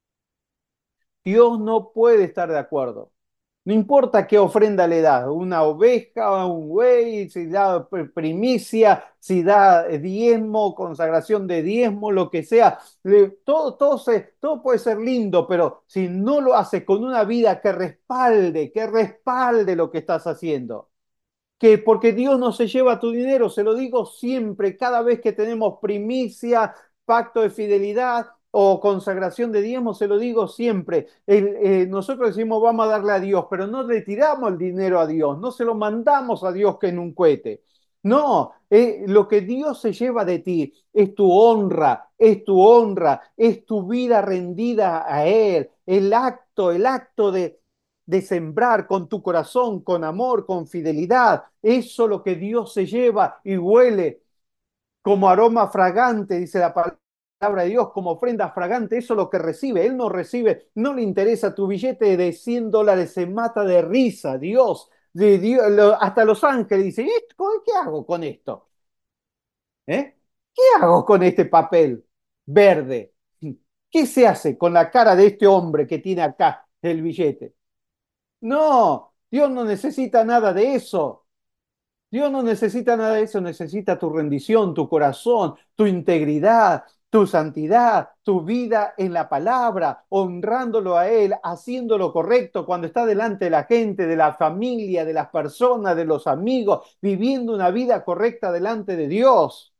Dios no puede estar de acuerdo. No importa qué ofrenda le das, una oveja, un buey, si da primicia, si da diezmo, consagración de diezmo, lo que sea, todo puede ser lindo, pero si no lo haces con una vida que respalde lo que estás haciendo, que porque Dios no se lleva tu dinero, se lo digo siempre, cada vez que tenemos primicia, pacto de fidelidad o consagración de diezmo, se lo digo siempre. Nosotros decimos vamos a darle a Dios, pero no le tiramos el dinero a Dios, no se lo mandamos a Dios que en un cohete. No, lo que Dios se lleva de ti es tu honra, es tu honra, es tu vida rendida a Él, el acto de sembrar con tu corazón, con amor, con fidelidad. Eso es lo que Dios se lleva y huele como aroma fragante, dice la palabra de Dios, como ofrenda fragante. Eso es lo que recibe. Él no recibe, no le interesa tu billete de $100, se mata de risa. Dios, de Dios hasta los ángeles dicen, ¿qué hago con esto? ¿Eh? ¿Qué hago con este papel verde? ¿Qué se hace con la cara de este hombre que tiene acá el billete? No, Dios no necesita nada de eso. Dios no necesita nada de eso, necesita tu rendición, tu corazón, tu integridad, tu santidad, tu vida en la palabra, honrándolo a Él, haciendo lo correcto cuando está delante de la gente, de la familia, de las personas, de los amigos, viviendo una vida correcta delante de Dios.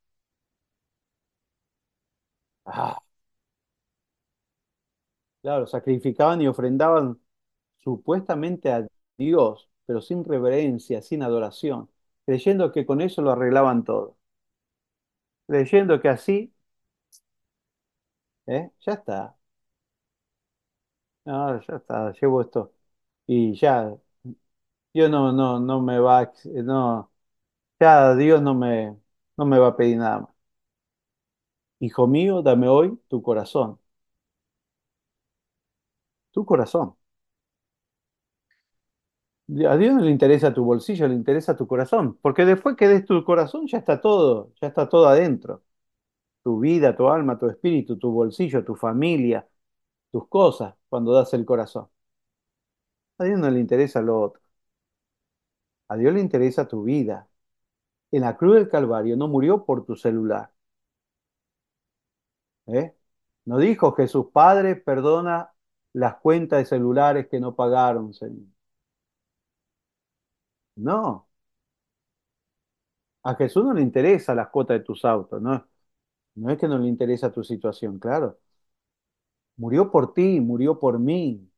Ah, claro, sacrificaban y ofrendaban supuestamente a Dios, pero sin reverencia, sin adoración, creyendo que con eso lo arreglaban todo, creyendo que así, ya está, no, ya está, llevo esto y ya, Dios no me va, no, ya Dios no me va a pedir nada más. Hijo mío, dame hoy tu corazón. A Dios no le interesa tu bolsillo, le interesa tu corazón, porque después que des tu corazón ya está todo adentro. Tu vida, tu alma, tu espíritu, tu bolsillo, tu familia, tus cosas, cuando das el corazón. A Dios no le interesa lo otro. A Dios le interesa tu vida. En la cruz del Calvario no murió por tu celular, ¿eh? No dijo Jesús, Padre, perdona las cuentas de celulares que no pagaron, Señor. No, a Jesús no le interesa las cuotas de tus autos, no, no es que no le interesa tu situación, claro. Murió por ti, murió por mí,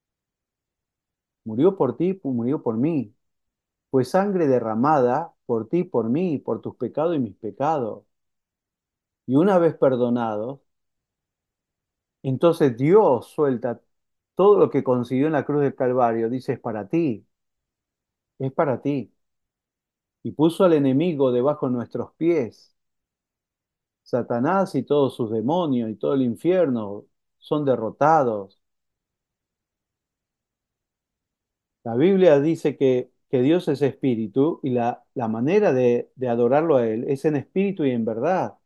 murió por ti, murió por mí. Fue sangre derramada por ti, por mí, por tus pecados y mis pecados. Y una vez perdonados, entonces Dios suelta todo lo que consiguió en la cruz del Calvario. Dice, es para ti, es para ti. Y puso al enemigo debajo de nuestros pies. Satanás y todos sus demonios y todo el infierno son derrotados. La Biblia dice que Dios es espíritu y la manera de adorarlo a Él es en espíritu y en verdad.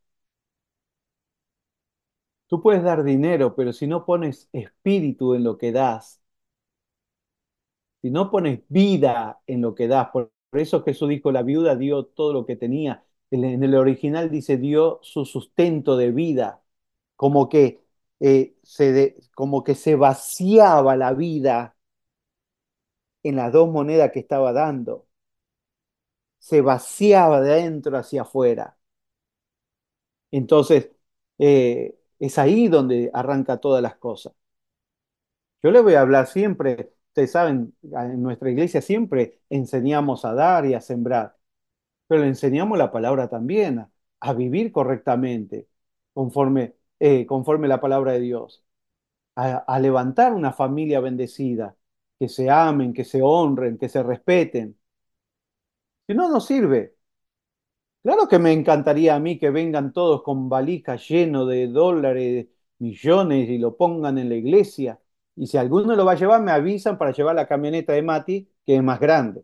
Tú puedes dar dinero, pero si no pones espíritu en lo que das, si no pones vida en lo que das, por eso Jesús dijo, la viuda dio todo lo que tenía. En el original dice, dio su sustento de vida, como que, como que se vaciaba la vida en las dos monedas que estaba dando. se vaciaba de adentro hacia afuera. Entonces, es ahí donde arranca todas las cosas. Yo le voy a hablar siempre, ustedes saben, en nuestra iglesia siempre enseñamos a dar y a sembrar, pero le enseñamos la palabra también, a vivir correctamente, conforme la palabra de Dios, a levantar una familia bendecida, que se amen, que se honren, que se respeten. Si no, no sirve. Claro que me encantaría a mí que vengan todos con valijas llenos de dólares, millones y lo pongan en la iglesia. Y si alguno lo va a llevar, me avisan para llevar la camioneta de Mati, que es más grande.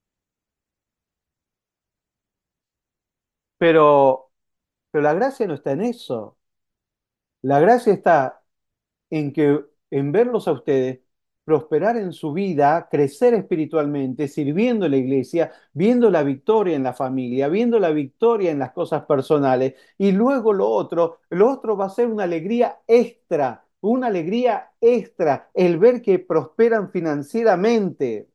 Pero, pero la gracia no está en eso. La gracia está en verlos a ustedes prosperar en su vida, crecer espiritualmente, sirviendo en la iglesia, viendo la victoria en la familia, viendo la victoria en las cosas personales, y luego lo otro va a ser una alegría extra, el ver que prosperan financieramente.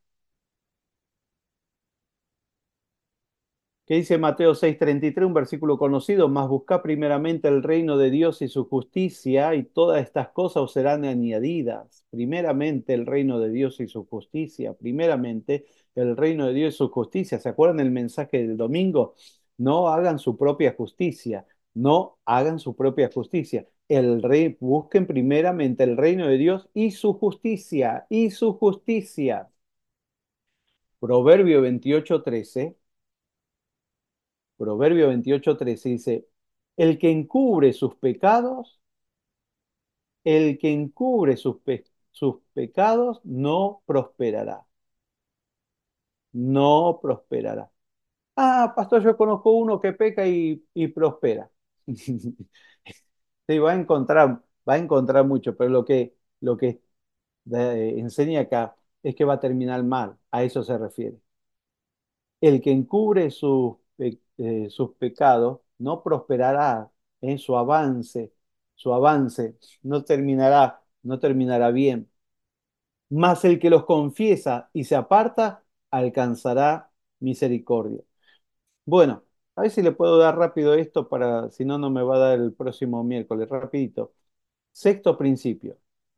Que dice Mateo 6:33, un versículo conocido, mas buscad primeramente el reino de Dios y su justicia, y todas estas cosas os serán añadidas. Primeramente el reino de Dios y su justicia, primeramente el reino de Dios y su justicia. ¿Se acuerdan el mensaje del domingo? No hagan su propia justicia, no hagan su propia justicia. Busquen primeramente el reino de Dios y su justicia. Proverbio 28:13. Proverbio 28:13 dice, el que encubre sus pecados, el que encubre sus pecados no prosperará, no prosperará. Ah, pastor, yo conozco uno que peca y prospera. Sí, va a encontrar mucho, pero lo que enseña acá es que va a terminar mal, a eso se refiere. El que encubre sus pecados no prosperará en su avance no terminará bien. Mas el que los confiesa y se aparta alcanzará misericordia. Bueno, a ver si le puedo dar rápido esto para, si no, no me va a dar el próximo miércoles, rapidito. Sexto principio,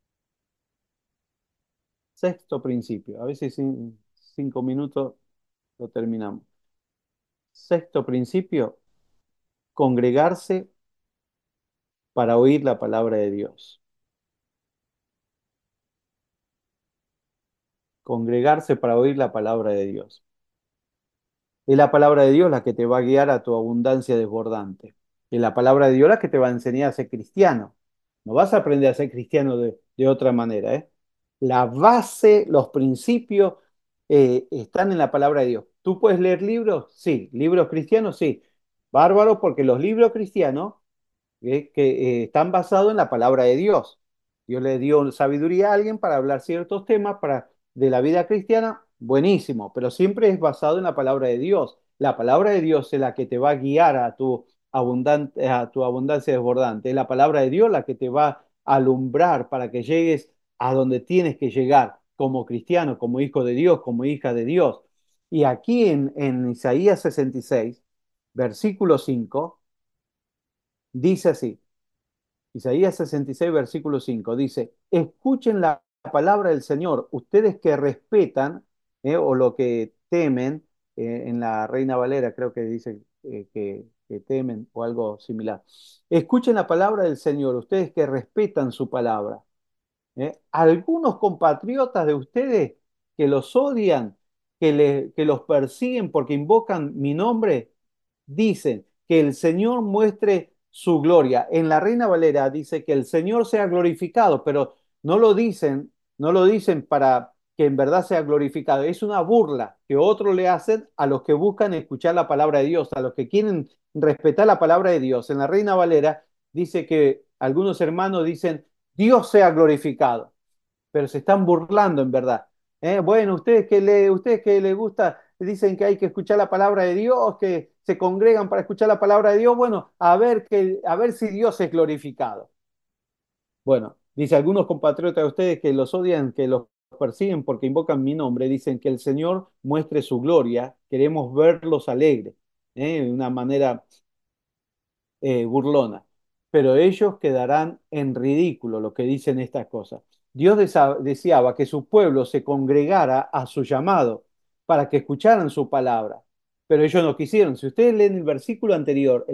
sexto principio, a ver si en 5 minutos lo terminamos. Sexto principio, congregarse para oír la palabra de Dios. Congregarse para oír la palabra de Dios. Es la palabra de Dios la que te va a guiar a tu abundancia desbordante. Es la palabra de Dios la que te va a enseñar a ser cristiano. No vas a aprender a ser cristiano de otra manera, ¿eh? La base, los principios están en la palabra de Dios. ¿Tú puedes leer libros? Sí. ¿Libros cristianos? Sí. Bárbaro, porque los libros cristianos que están basados en la palabra de Dios. Dios le dio sabiduría a alguien para hablar ciertos temas de la vida cristiana, buenísimo, pero siempre es basado en la palabra de Dios. La palabra de Dios es la que te va a guiar a tu abundancia desbordante. Es la palabra de Dios la que te va a alumbrar para que llegues a donde tienes que llegar como cristiano, como hijo de Dios, como hija de Dios. Y aquí en Isaías 66, versículo 5, dice así. Isaías 66, versículo 5 dice, escuchen la palabra del Señor, ustedes que respetan o lo que temen, en la Reina Valera creo que dice que temen o algo similar. Escuchen la palabra del Señor, ustedes que respetan su palabra. Algunos compatriotas de ustedes que los odian, que los persiguen porque invocan mi nombre, dicen que el Señor muestre su gloria. En la Reina Valera dice que el Señor sea glorificado, pero no lo dicen para que en verdad sea glorificado. Es una burla que otros le hacen a los que buscan escuchar la palabra de Dios, a los que quieren respetar la palabra de Dios. En la Reina Valera dice que algunos hermanos dicen, Dios sea glorificado, pero se están burlando en verdad. Bueno, ustedes que les gusta, dicen que hay que escuchar la palabra de Dios, que se congregan para escuchar la palabra de Dios, bueno, a ver si Dios es glorificado. Bueno, dice algunos compatriotas de ustedes que los odian, que los persiguen porque invocan mi nombre, dicen que el Señor muestre su gloria, queremos verlos alegres, de una manera burlona. Pero ellos quedarán en ridículo lo que dicen estas cosas. Dios deseaba que su pueblo se congregara a su llamado para que escucharan su palabra, pero ellos no quisieron. Si ustedes leen el versículo anterior,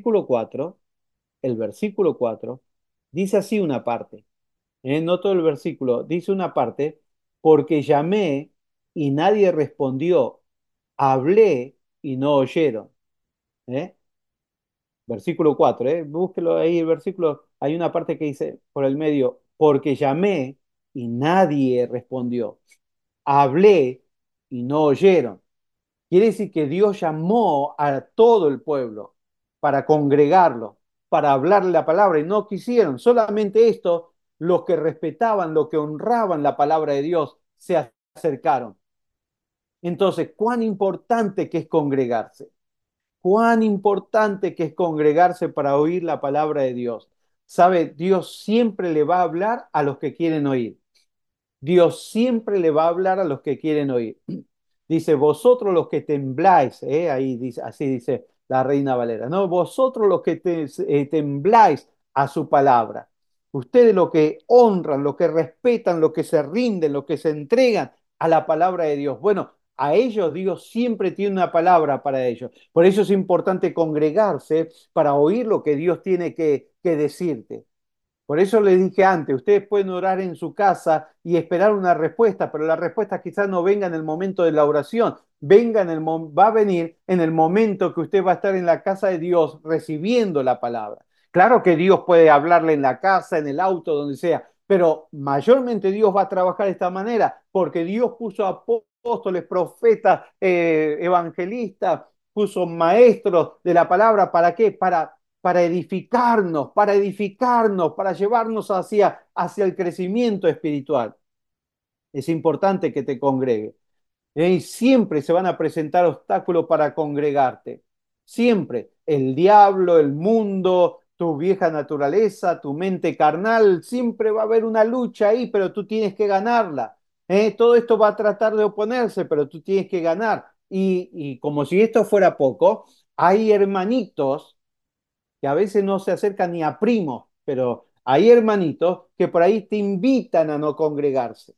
el versículo 4 dice así una parte, no todo el versículo, dice una parte, porque llamé y nadie respondió, hablé y no oyeron. ¿eh? Versículo 4, búsquelo ahí, el versículo, hay una parte que dice por el medio, porque llamé y nadie respondió, hablé y no oyeron. Quiere decir que Dios llamó a todo el pueblo para congregarlo, para hablarle la palabra y no quisieron. Solamente esto, los que respetaban, los que honraban la palabra de Dios, se acercaron. Entonces, cuán importante que es congregarse. Cuán importante que es congregarse para oír la palabra de Dios. ¿Sabe? Dios siempre le va a hablar a los que quieren oír. Dios siempre le va a hablar a los que quieren oír. Dice, vosotros los que tembláis, ahí dice, así dice la Reina Valera, ¿no? Vosotros los que tembláis a su palabra. Ustedes los que honran, los que respetan, los que se rinden, los que se entregan a la palabra de Dios. Bueno, a ellos Dios siempre tiene una palabra para ellos. Por eso es importante congregarse para oír lo que Dios tiene que decirte. Por eso les dije antes, ustedes pueden orar en su casa y esperar una respuesta, pero la respuesta quizás no venga en el momento de la oración, va a venir en el momento que usted va a estar en la casa de Dios recibiendo la palabra. Claro que Dios puede hablarle en la casa, en el auto, donde sea, pero mayormente Dios va a trabajar de esta manera porque Dios puso apóstoles, profetas, evangelistas, puso maestros de la palabra. ¿Para qué? Para edificarnos, para llevarnos hacia el crecimiento espiritual. Es importante que te congregues. Y siempre se van a presentar obstáculos para congregarte. Siempre. El diablo, el mundo, tu vieja naturaleza, tu mente carnal, siempre va a haber una lucha ahí, pero tú tienes que ganarla. Todo esto va a tratar de oponerse, pero tú tienes que ganar. Y como si esto fuera poco, hay hermanitos que a veces no se acercan ni a primos, pero hay hermanitos que por ahí te invitan a no congregarse,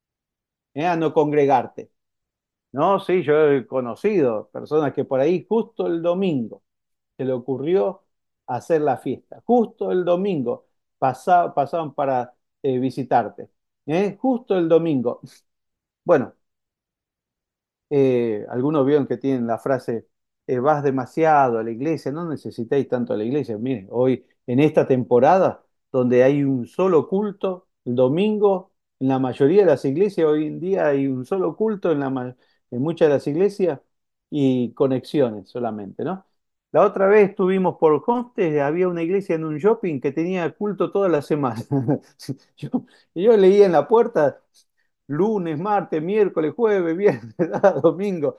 a no congregarte. No, sí, yo he conocido personas que por ahí justo el domingo se le ocurrió hacer la fiesta, justo el domingo pasaban para visitarte, justo el domingo. Bueno, algunos vieron que tienen la frase, vas demasiado a la iglesia, no necesitáis tanto a la iglesia. Miren, hoy en esta temporada donde hay un solo culto, el domingo, en la mayoría de las iglesias, hoy en día hay un solo culto en muchas de las iglesias y conexiones solamente, ¿no? La otra vez estuvimos por Conste, había una iglesia en un shopping que tenía culto toda la semana. Yo, yo leía en la puerta lunes, martes, miércoles, jueves, viernes, domingo.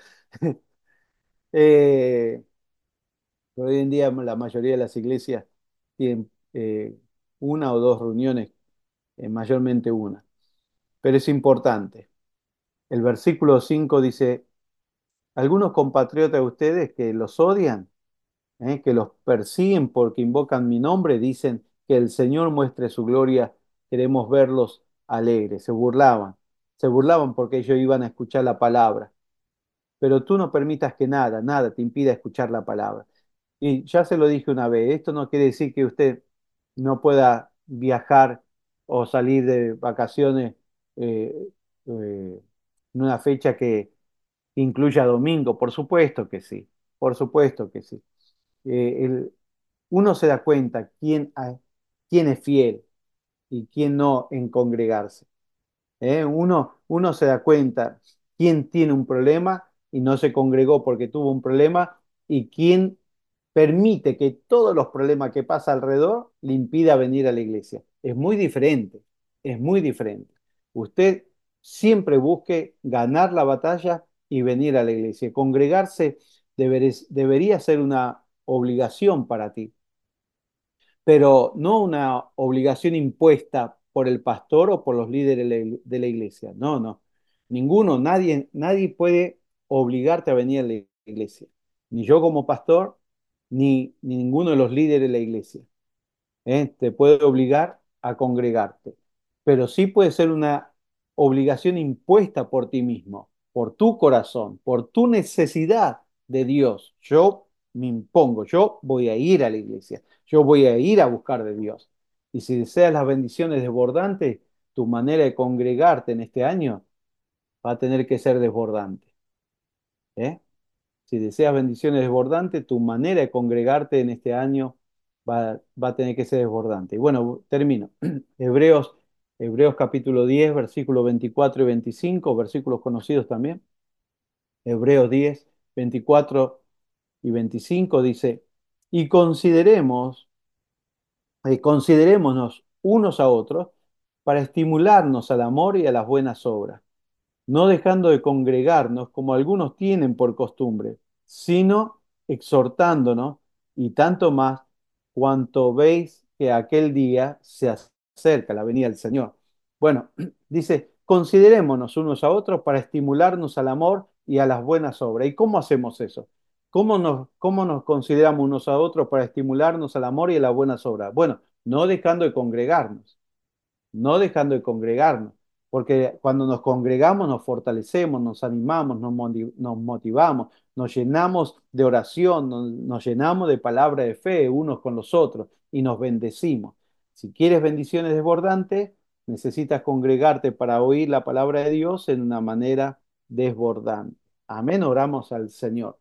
Eh, Hoy en día la mayoría de las iglesias tienen una o dos reuniones, mayormente una. Pero es importante. El versículo 5 dice, algunos compatriotas de ustedes que los odian, que los persiguen porque invocan mi nombre, dicen que el Señor muestre su gloria, queremos verlos alegres. Se burlaban porque ellos iban a escuchar la palabra. Pero tú no permitas que nada te impida escuchar la palabra. Y ya se lo dije una vez, esto no quiere decir que usted no pueda viajar o salir de vacaciones eh, en una fecha que incluya domingo, por supuesto que sí, por supuesto que sí. Uno se da cuenta quién es fiel y quién no en congregarse. Uno se da cuenta quién tiene un problema y no se congregó porque tuvo un problema y quién permite que todos los problemas que pasa alrededor le impida venir a la iglesia. Es muy diferente, es muy diferente. Usted siempre busque ganar la batalla y venir a la iglesia. Congregarse debería ser una obligación para ti, pero no una obligación impuesta por el pastor o por los líderes de la iglesia. No, no. Ninguno, nadie puede obligarte a venir a la iglesia. Ni yo como pastor, ni ninguno de los líderes de la iglesia. Te puede obligar a congregarte, pero sí puede ser una obligación impuesta por ti mismo, por tu corazón, por tu necesidad de Dios. Yo me impongo, yo voy a ir a la iglesia, yo voy a ir a buscar de Dios. Y si deseas las bendiciones desbordantes, tu manera de congregarte en este año va a tener que ser desbordante. ¿Eh? Si deseas bendiciones desbordantes, tu manera de congregarte en este año va a tener que ser desbordante. Y bueno, termino. Hebreos capítulo 10, versículos 24 y 25, versículos conocidos también. Hebreos 10, 24 y 25 dice, y considerémonos unos a otros para estimularnos al amor y a las buenas obras, no dejando de congregarnos como algunos tienen por costumbre, sino exhortándonos, y tanto más cuanto veis que aquel día se acerca, la venida del Señor. Bueno, dice, considerémonos unos a otros para estimularnos al amor y a las buenas obras. ¿Y cómo hacemos eso? ¿Cómo nos consideramos unos a otros para estimularnos al amor y a las buenas obras? Bueno, no dejando de congregarnos, no dejando de congregarnos, porque cuando nos congregamos nos fortalecemos, nos animamos, nos motivamos, nos llenamos de oración, nos llenamos de palabra de fe unos con los otros y nos bendecimos. Si quieres bendiciones desbordantes, necesitas congregarte para oír la palabra de Dios en una manera desbordante. Amén, oramos al Señor.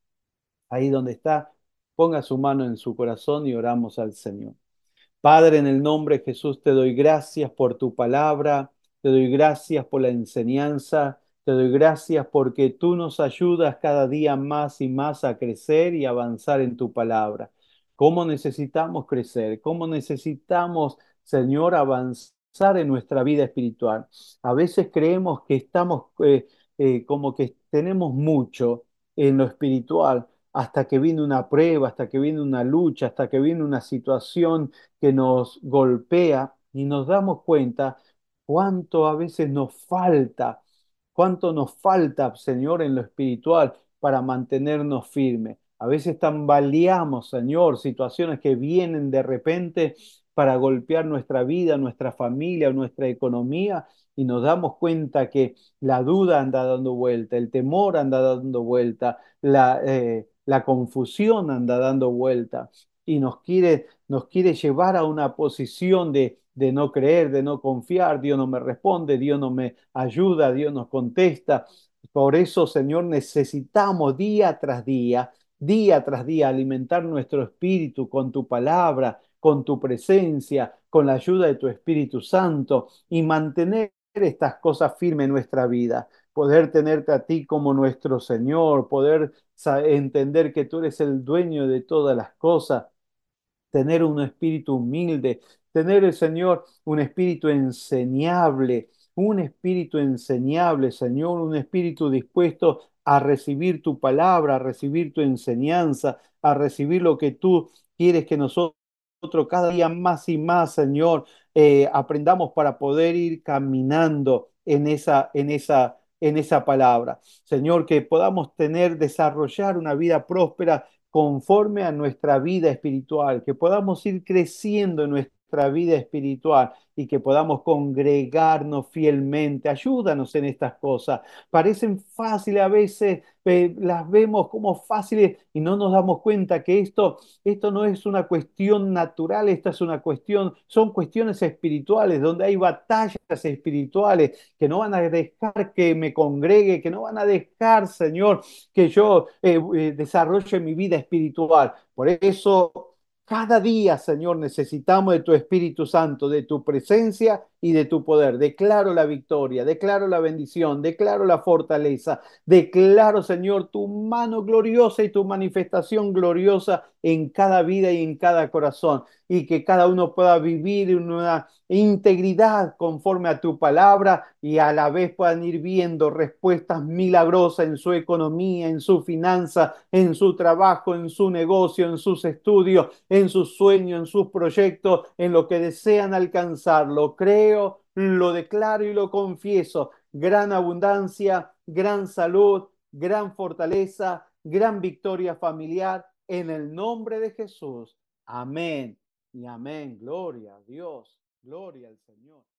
Ahí donde está, ponga su mano en su corazón y oramos al Señor. Padre, en el nombre de Jesús, te doy gracias por tu palabra, te doy gracias por la enseñanza, te doy gracias porque tú nos ayudas cada día más y más a crecer y avanzar en tu palabra. ¿Cómo necesitamos crecer? ¿Cómo necesitamos, Señor, avanzar en nuestra vida espiritual? A veces creemos que estamos como que tenemos mucho en lo espiritual hasta que viene una prueba, hasta que viene una lucha, hasta que viene una situación que nos golpea y nos damos cuenta cuánto a veces nos falta, cuánto nos falta, Señor, en lo espiritual para mantenernos firmes. A veces tambaleamos, Señor, situaciones que vienen de repente para golpear nuestra vida, nuestra familia, nuestra economía, y nos damos cuenta que la duda anda dando vuelta, el temor anda dando vuelta, la confusión anda dando vuelta y nos quiere llevar a una posición de no creer, de no confiar. Dios no me responde, Dios no me ayuda, Dios nos contesta. Por eso, Señor, necesitamos día tras día, alimentar nuestro espíritu con tu palabra, con tu presencia, con la ayuda de tu Espíritu Santo y mantener estas cosas firmes en nuestra vida. Poder tenerte a ti como nuestro Señor, poder entender que tú eres el dueño de todas las cosas, tener un espíritu humilde, tener el Señor un espíritu enseñable, Señor, un espíritu dispuesto a recibir tu palabra, a recibir tu enseñanza, a recibir lo que tú quieres que nosotros cada día más y más, Señor, aprendamos para poder ir caminando en esa palabra. Señor, que podamos desarrollar una vida próspera conforme a nuestra vida espiritual, que podamos ir creciendo en nuestra vida espiritual y que podamos congregarnos fielmente. Ayúdanos en estas cosas. Parecen fáciles a veces, las vemos como fáciles y no nos damos cuenta que esto no es una cuestión natural, esta es una cuestión, son cuestiones espirituales, donde hay batallas espirituales que no van a dejar que me congregue, que no van a dejar, Señor, que yo desarrolle mi vida espiritual. Por eso, cada día, Señor, necesitamos de tu Espíritu Santo, de tu presencia y de tu poder. Declaro la victoria, declaro la bendición, declaro la fortaleza, declaro, Señor, tu mano gloriosa y tu manifestación gloriosa en cada vida y en cada corazón, y que cada uno pueda vivir en una integridad conforme a tu palabra y a la vez puedan ir viendo respuestas milagrosas en su economía, en su finanza, en su trabajo, en su negocio, en sus estudios, en sus sueños, en sus proyectos, en lo que desean alcanzar. Lo creo, lo declaro y lo confieso. Gran abundancia, gran salud, gran fortaleza, gran victoria familiar en el nombre de Jesús. Amén y amén. Gloria a Dios. Gloria al Señor.